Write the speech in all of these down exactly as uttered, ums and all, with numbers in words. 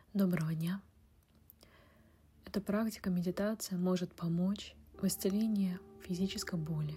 Доброго дня! Эта практика медитация может помочь в исцелении физической боли.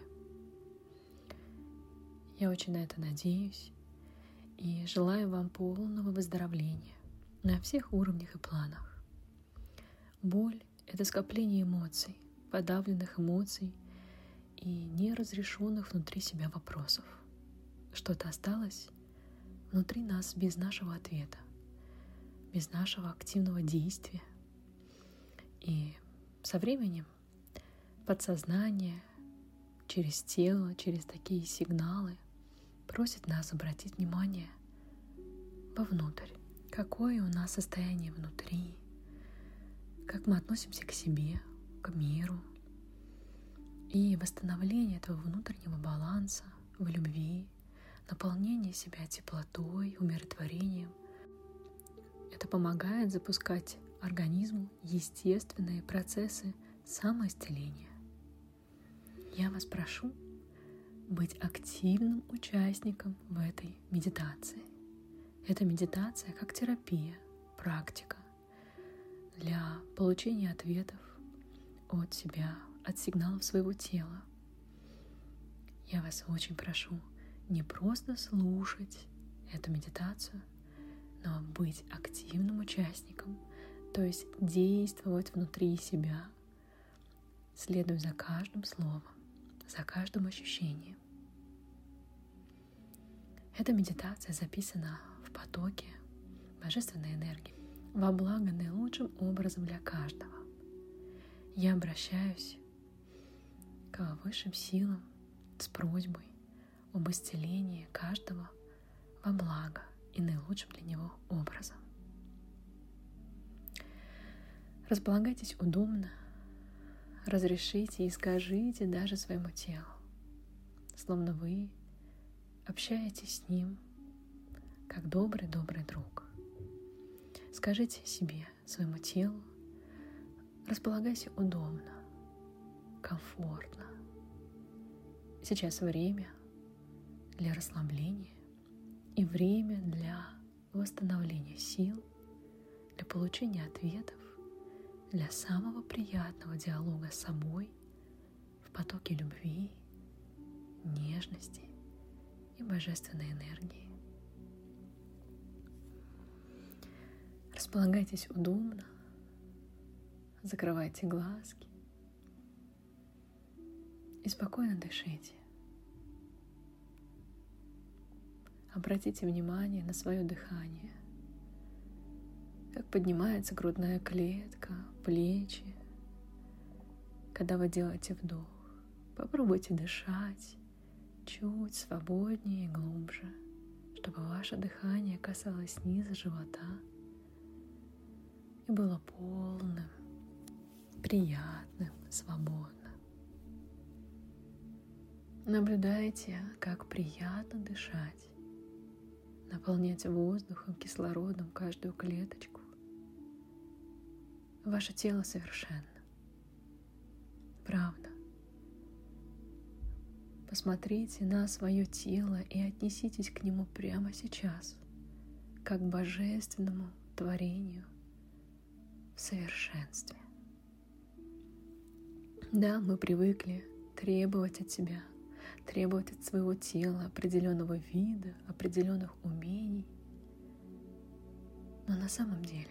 Я очень на это надеюсь и желаю вам полного выздоровления на всех уровнях и планах. Боль — это скопление эмоций, подавленных эмоций и неразрешенных внутри себя вопросов. Что-то осталось внутри нас без нашего ответа, без нашего активного действия. И со временем подсознание через тело, через такие сигналы просит нас обратить внимание вовнутрь. Какое у нас состояние внутри, как мы относимся к себе, к миру. И восстановление этого внутреннего баланса в любви, наполнение себя теплотой, умиротворением. Это помогает запускать организму естественные процессы самоисцеления. Я вас прошу быть активным участником в этой медитации. Эта медитация как терапия, практика для получения ответов от себя, от сигналов своего тела. Я вас очень прошу не просто слушать эту медитацию, но быть активным участником, то есть действовать внутри себя, следуя за каждым словом, за каждым ощущением. Эта медитация записана в потоке божественной энергии, во благо наилучшим образом для каждого. Я обращаюсь к высшим силам с просьбой об исцелении каждого во благо и наилучшим для него образом. Располагайтесь удобно, разрешите и скажите даже своему телу, словно вы общаетесь с ним, как добрый-добрый друг. Скажите себе, своему телу: располагайся удобно, комфортно. Сейчас время для расслабления и время для восстановления сил, для получения ответов, для самого приятного диалога с собой в потоке любви, нежности и божественной энергии. Располагайтесь удобно, закрывайте глазки и спокойно дышите. Обратите внимание на свое дыхание, как поднимается грудная клетка, плечи, когда вы делаете вдох. Попробуйте дышать чуть свободнее и глубже, чтобы ваше дыхание касалось низа живота и было полным, приятным, свободным. Наблюдайте, как приятно дышать, наполнять воздухом, кислородом каждую клеточку. Ваше тело совершенно. Правда. Посмотрите на свое тело и отнеситесь к нему прямо сейчас, как к божественному творению в совершенстве. Да, мы привыкли требовать от себя, требовать от своего тела определенного вида, определенных умений. Но на самом деле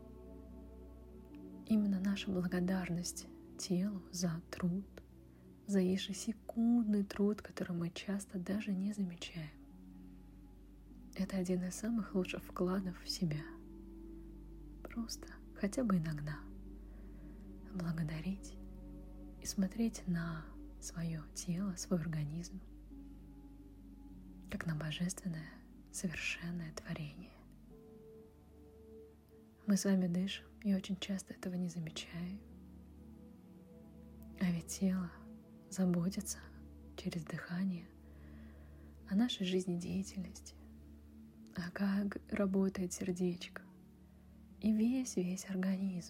именно наша благодарность телу за труд, за ежесекундный труд, который мы часто даже не замечаем, это один из самых лучших вкладов в себя. Просто хотя бы иногда благодарить и смотреть на свое тело, свой организм, как на божественное, совершенное творение. Мы с вами дышим и очень часто этого не замечаем. А ведь тело заботится через дыхание о нашей жизнедеятельности, а как работает сердечко и весь-весь организм.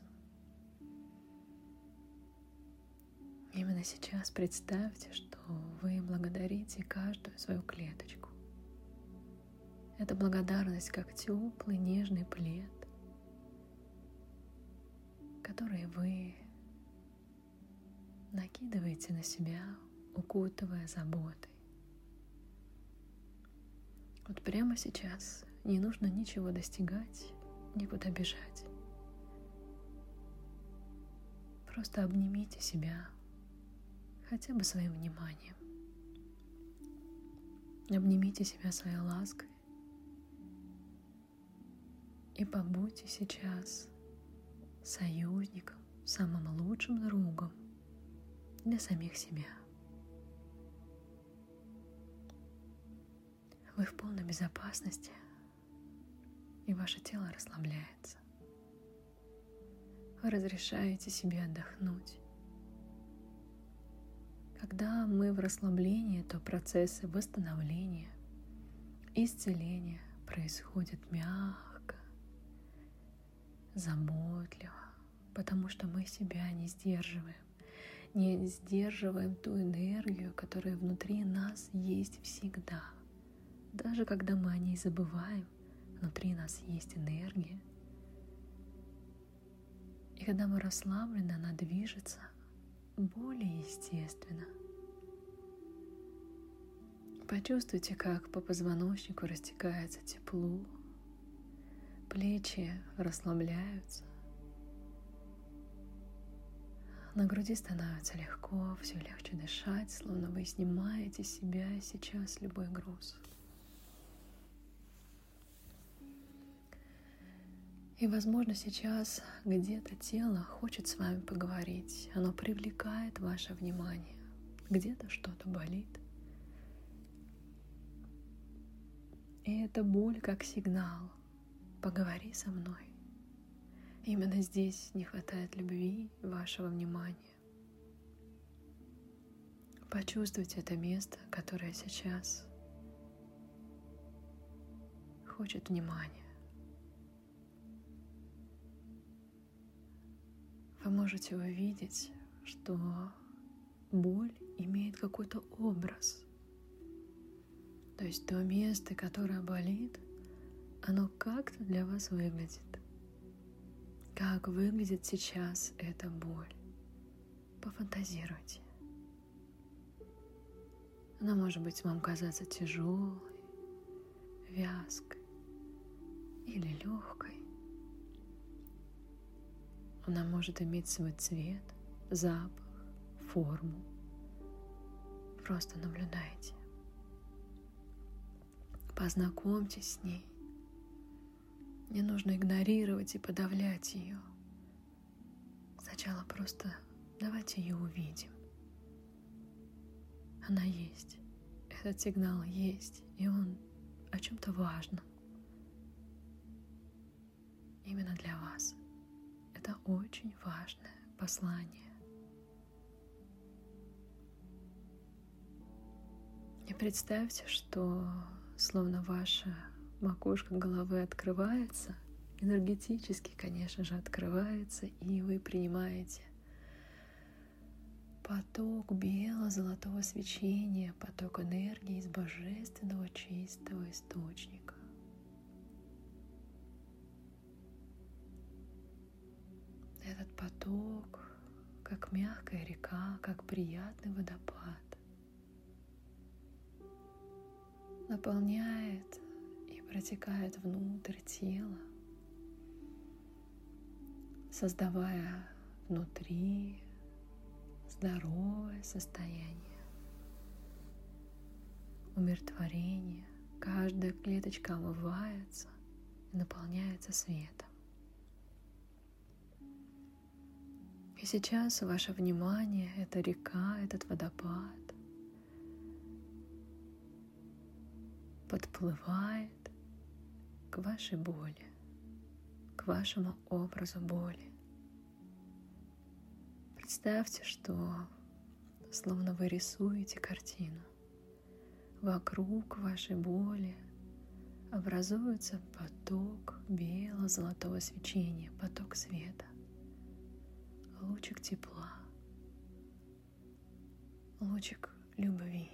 Именно сейчас представьте, что вы благодарите каждую свою клеточку. Эта благодарность как теплый нежный плед, которые вы накидываете на себя, укутывая заботой. Вот прямо сейчас не нужно ничего достигать, никуда бежать. Просто обнимите себя хотя бы своим вниманием. Обнимите себя своей лаской и побудьте сейчас союзником, самым лучшим другом для самих себя. Вы в полной безопасности, и ваше тело расслабляется. Вы разрешаете себе отдохнуть. Когда мы в расслаблении, то процессы восстановления, исцеления происходят мягко, заботливо, потому что мы себя не сдерживаем, не сдерживаем ту энергию, которая внутри нас есть всегда. Даже когда мы о ней забываем, внутри нас есть энергия. И когда мы расслаблены, она движется более естественно. Почувствуйте, как по позвоночнику растекается тепло, плечи расслабляются, на груди становится легко, все легче дышать, словно вы снимаете с себя сейчас любой груз. И, возможно, сейчас где-то тело хочет с вами поговорить, оно привлекает ваше внимание, где-то что-то болит. И эта боль как сигнал: поговори со мной. Именно здесь не хватает любви, вашего внимания. Почувствуйте это место, которое сейчас хочет внимания. Вы можете увидеть, что боль имеет какой-то образ. То есть то место, которое болит, оно как-то для вас выглядит. Как выглядит сейчас эта боль? Пофантазируйте. Она может быть вам казаться тяжелой, вязкой или легкой. Она может иметь свой цвет, запах, форму. Просто наблюдайте. Познакомьтесь с ней. Не нужно игнорировать и подавлять ее. Сначала просто давайте ее увидим. Она есть. Этот сигнал есть, и он о чем-то важном. Именно для вас. Это очень важное послание. И представьте, что словно ваша макушка головы открывается, энергетически, конечно же, открывается, и вы принимаете поток бело-золотого свечения, поток энергии из божественного чистого источника. Этот поток, как мягкая река, как приятный водопад, наполняет и протекает внутрь тела, создавая внутри здоровое состояние, умиротворение. Каждая клеточка омывается и наполняется светом. И сейчас ваше внимание — это река, этот водопад, подплывает к вашей боли, к вашему образу боли. Представьте, что словно вы рисуете картину. Вокруг вашей боли образуется поток бело-золотого свечения, поток света, лучик тепла, лучик любви.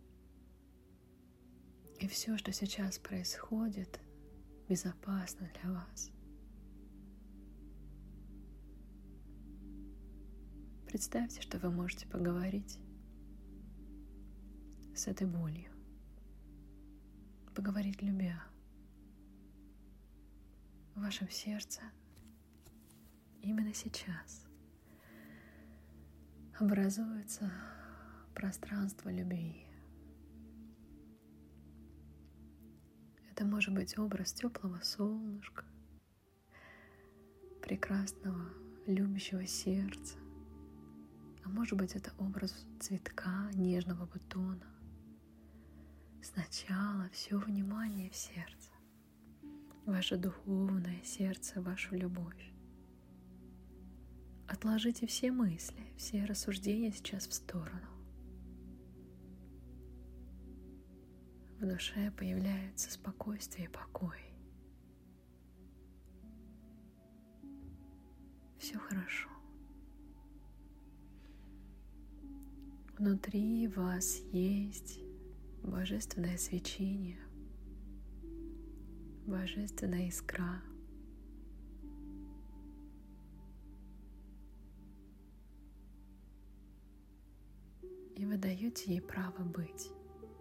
И все, что сейчас происходит, безопасно для вас. представьте, что вы можете поговорить с этой болью, поговорить любя. В вашем сердце именно сейчас образуется пространство любви. Это может быть образ теплого солнышка, прекрасного, любящего сердца. А может быть, это образ цветка, нежного бутона. Сначала все внимание в сердце, ваше духовное сердце, вашу любовь. Отложите все мысли, все рассуждения сейчас в сторону. В душе появляется спокойствие и покой. Все хорошо. Внутри вас есть божественное свечение, божественная искра. И вы даете ей право быть.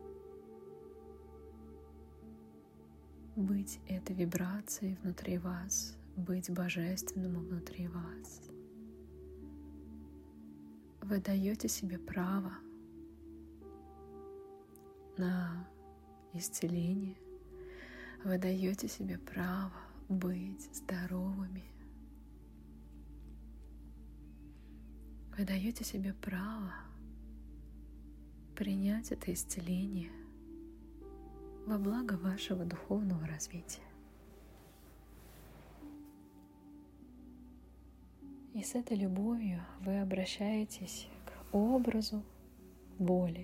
Быть этой вибрацией внутри вас, быть божественным внутри вас. Вы даете себе право на исцеление. Вы даете себе право быть здоровыми. Вы даете себе право принять это исцеление во благо вашего духовного развития. И с этой любовью вы обращаетесь к образу боли.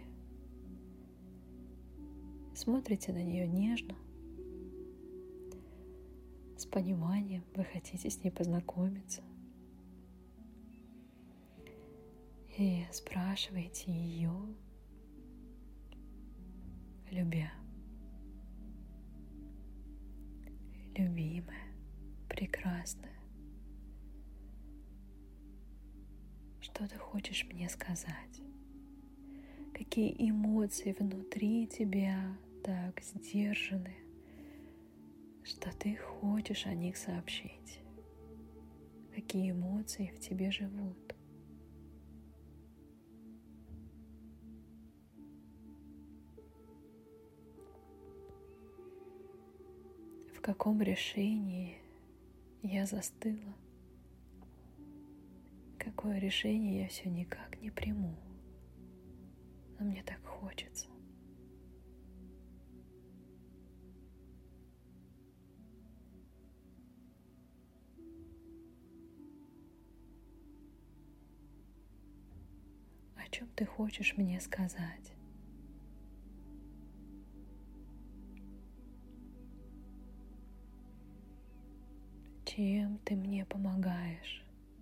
Смотрите на нее нежно, с пониманием, вы хотите с ней познакомиться. И спрашиваете ее, любя: любимая, прекрасная, что ты хочешь мне сказать? Какие эмоции внутри тебя так сдержаны, что ты хочешь о них сообщить? Какие эмоции в тебе живут? В каком решении я застыла? Какое решение я все никак не приму, но мне так хочется. О чем ты хочешь мне сказать? Чем ты мне помогаешь?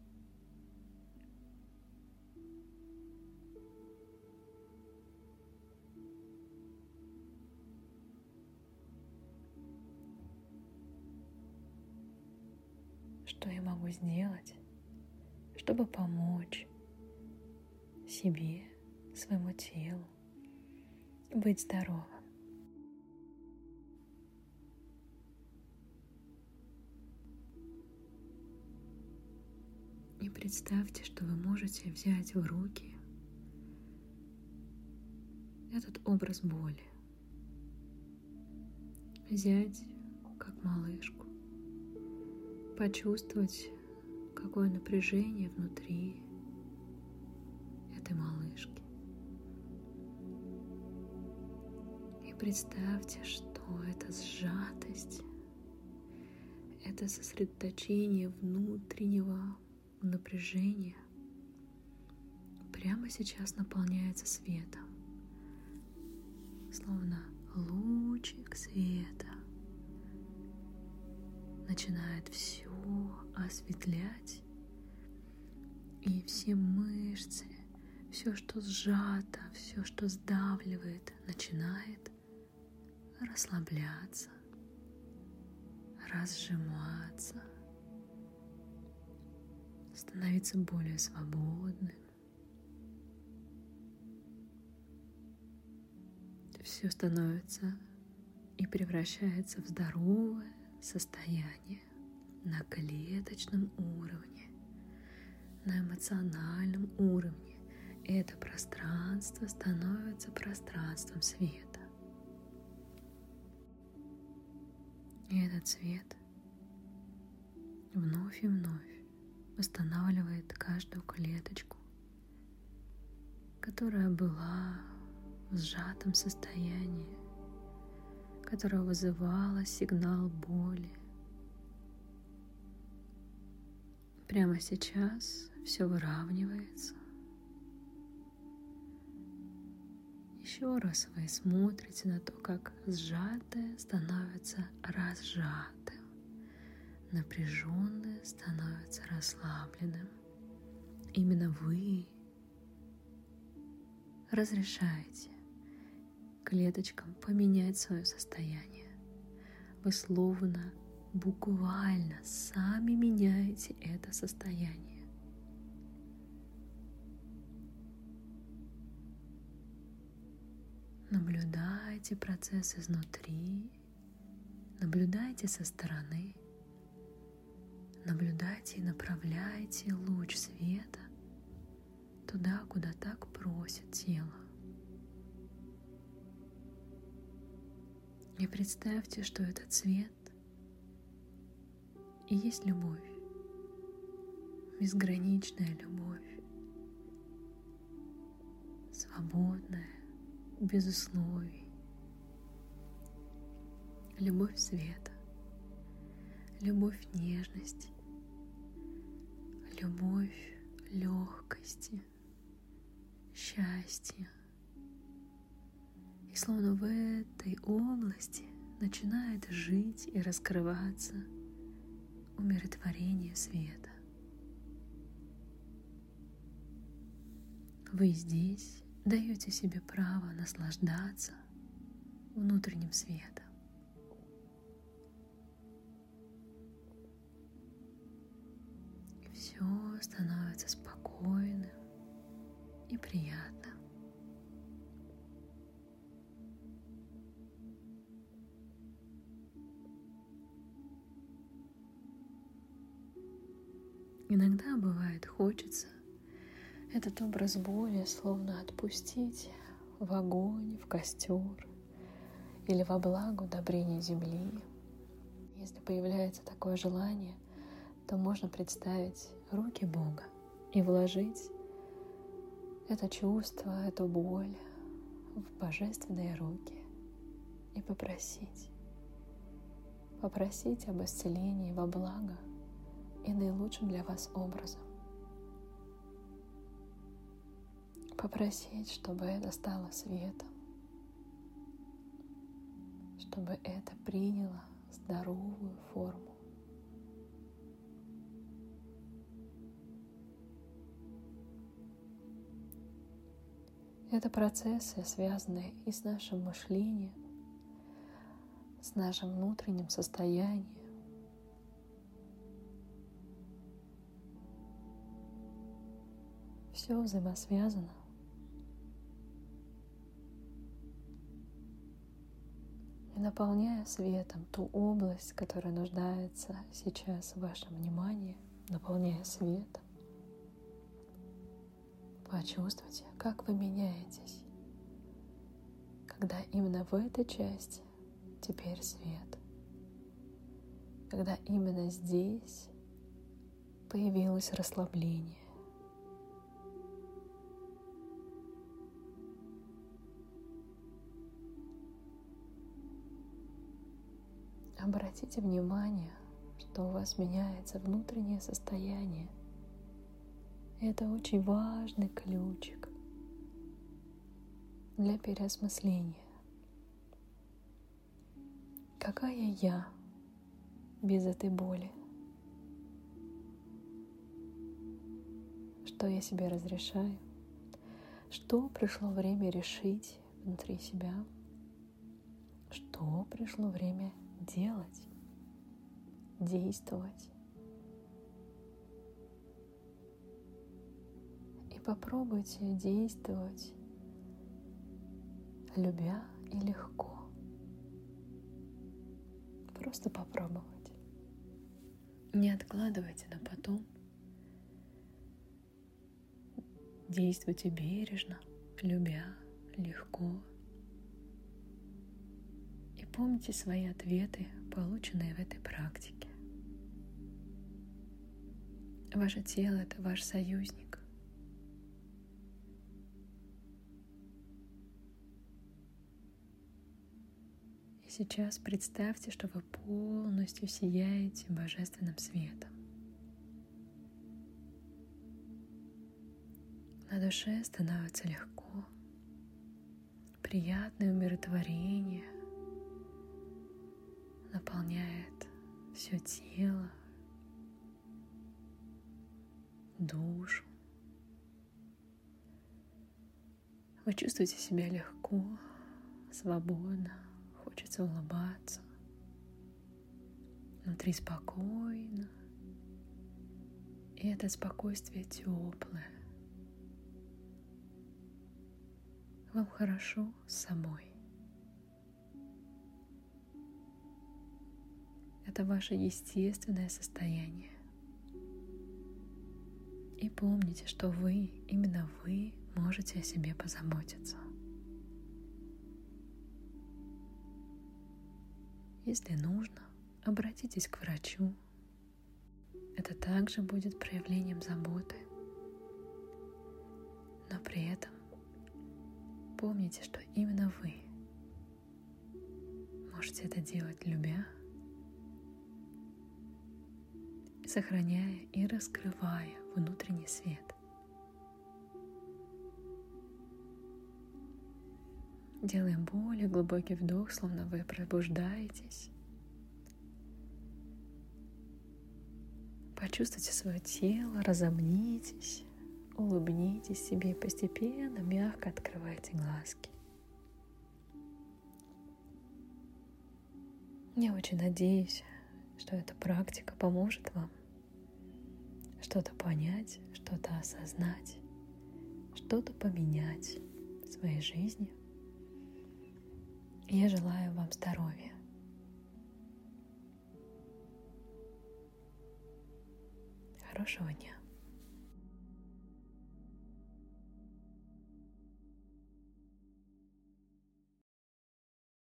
Что я могу сделать, чтобы помочь себе, своему телу быть здоровым? И представьте, что вы можете взять в руки этот образ боли, взять как малышку, почувствовать, какое напряжение внутри этой малышки. И представьте, что эта сжатость, это сосредоточение внутреннего напряжения прямо сейчас наполняется светом, словно лучик света начинает все осветлять, и все мышцы, все, что сжато, все, что сдавливает, начинает расслабляться, разжиматься, становиться более свободным, все становится и превращается в здоровое состояние на клеточном уровне, на эмоциональном уровне. Это пространство становится пространством света. И этот свет вновь и вновь восстанавливает каждую клеточку, которая была в сжатом состоянии, которая вызывала сигнал боли. Прямо сейчас все выравнивается. Еще раз вы смотрите на то, как сжатое становится разжатым, напряженное становится расслабленным. Именно вы разрешаете клеточкам поменять свое состояние. Вы словно, буквально сами меняете это состояние. Наблюдайте процесс изнутри, наблюдайте со стороны, наблюдайте и направляйте луч света туда, куда так просит тело. И представьте, что этот свет и есть любовь, безграничная любовь, свободная, без условий. Любовь света, любовь нежности, любовь легкости, счастья. И словно в этой области начинает жить и раскрываться умиротворение света. Вы здесь даете себе право наслаждаться внутренним светом. И все становится спокойным и приятным. Иногда бывает хочется этот образ боли словно отпустить в огонь, в костер или во благо удобрения земли. Если появляется такое желание, то можно представить руки Бога и вложить это чувство, эту боль в божественные руки и попросить, попросить об исцелении во благо и наилучшим для вас образом. Попросить, чтобы это стало светом, чтобы это приняло здоровую форму. Это процессы, связанные и с нашим мышлением, с нашим внутренним состоянием. Все взаимосвязано. И наполняя светом ту область, которая нуждается сейчас в вашем внимании, наполняя светом, почувствуйте, как вы меняетесь, когда именно в этой части теперь свет, когда именно здесь появилось расслабление. Обратите внимание, что у вас меняется внутреннее состояние. Это очень важный ключик для переосмысления. Какая я без этой боли? Что я себе разрешаю? Что пришло время решить внутри себя? Что пришло время делать, действовать? И попробуйте действовать, любя и легко. Просто попробовать. Не откладывайте на потом. Действуйте бережно, любя, легко. И помните свои ответы, полученные в этой практике. Ваше тело — это ваш союзник. И сейчас представьте, что вы полностью сияете божественным светом. На душе становится легко, приятное умиротворение наполняет все тело, душу. Вы чувствуете себя легко, свободно, хочется улыбаться. Внутри спокойно, и это спокойствие теплое. Вам хорошо с собой. Это ваше естественное состояние. И помните, что вы, именно вы, можете о себе позаботиться. Если нужно, обратитесь к врачу. Это также будет проявлением заботы. Но при этом помните, что именно вы можете это делать, любя, сохраняя и раскрывая внутренний свет. Делаем более глубокий вдох, словно вы пробуждаетесь. Почувствуйте свое тело, разомнитесь, улыбнитесь себе и постепенно, мягко открывайте глазки. Я очень надеюсь, что эта практика поможет вам что-то понять, что-то осознать, что-то поменять в своей жизни. Я желаю вам здоровья. Хорошего дня.